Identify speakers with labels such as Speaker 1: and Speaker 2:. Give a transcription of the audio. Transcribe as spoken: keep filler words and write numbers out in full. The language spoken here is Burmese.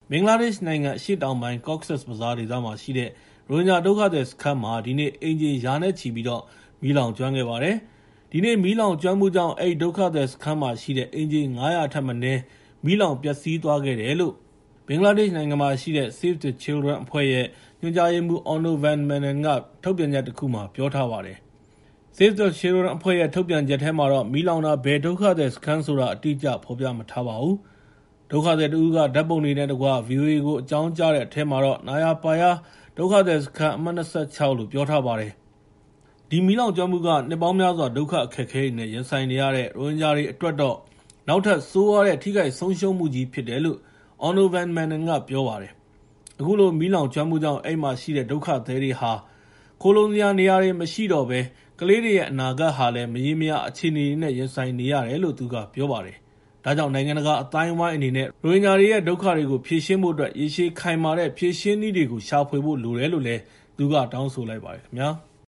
Speaker 1: ဘင်္ဂလားဒေ့ရှ်နိုင်ငံအရှေ့တောင်ပိုင်း Cox's Bazar ဒေသမှာရှိတဲ့ရိုဟင်ဂျာဒုက္ခသည်စခန်းမှာဒီနေ့အိမ်ခြေရာနဲ့ချီပြီးတော့မီးလောင်ကျွမ်းခဲ့ပါတယ်။ဒီနေ့မီးလောင်ကျွမ်းမှုကြောင့်အဲ့ဒုက္ခသည်စခန်းမှာရှိတဲ့အိမ်ခြေ၅၀၀ ထက်မနည်းမီးလောင်ပျက်စီးသွားခဲ့တယ်လို့ဘင်္ဂလားဒေ့ရှ်နိုင်ငံမှာရှိတဲ့ Save the Children အဖွဲ့ရဲ့ညွှန်ကြားရေးမှူး Onno van Manen ကထုတ်ပြန်ချက်တစ်ခုမှာပြောထားပါတယ်။ Save the Children အဖွဲ့ရဲ့ထုတ်ပြန်ချက်ထဲမှာတော့မီးလောင်တာဘယ်ဒုက္ခသည်စခန်းဆိုတာအတိအကျဖော်ပြမထားပါဘူး။ဒုက္ခသည်တဦးကဓာတ်ပုံတွေနဲ့တကွ ဗီအိုအေ ကိုအကြောင်းကြားတဲ့အထဲမှာတော့နာယာပါယာဒုက္ခသည်စခန်းအမှတ် ၂၆ လို့ပြောထားပါတယ်။ဒီမီးလောင်ကျွမ်းမှုကနှစ်ပေါင်းများစွာဒုက္ခအခက်အခဲတွေနဲ့ရင်ဆိုင်နေရတဲ့ရိုဟင်ဂျာတွေအတွက်တော့နောက်ထပ်ဆိုးရွားတဲ့ထိခိုက်ဆုံးရှုံးမှုကြီးဖြစ်တယ်လို့ Onno van Manen ကပြောပါတယ်။အခုလိုမီးလောင်ကျွမ်းမှုကြောင့်အဲ့မှာရှိတဲ့ဒုက္ခသည်တွေဟာခိုလုံစရာနေရာတွေမရှိတော့ဘဲကလေးတွေရဲ့အနာဂတ်ဟာလည်းမရေမရာအခြေအနေတွေနဲ့ရင်ဆိုင်နေရတယ်လို့သူကပြောပါတယ်။ဒါကြောင့်နိုင်ငံတကာအသိုင်းအဝိုင်းအနေနဲ့ရိုဟင်ဂျာတွေရဲ့ဒုက္ခတွေကိုဖြေရှင်းဖို့အတွက်ရေရှည်ခိုင်မာတဲ့ဖြေရှင်းနည်းတွေကိုရှာဖွေဖို့လိုတယ်လို့လည်းသူကတောင်းဆိုလိုက်ပါတယ်ခင်ဗျာ။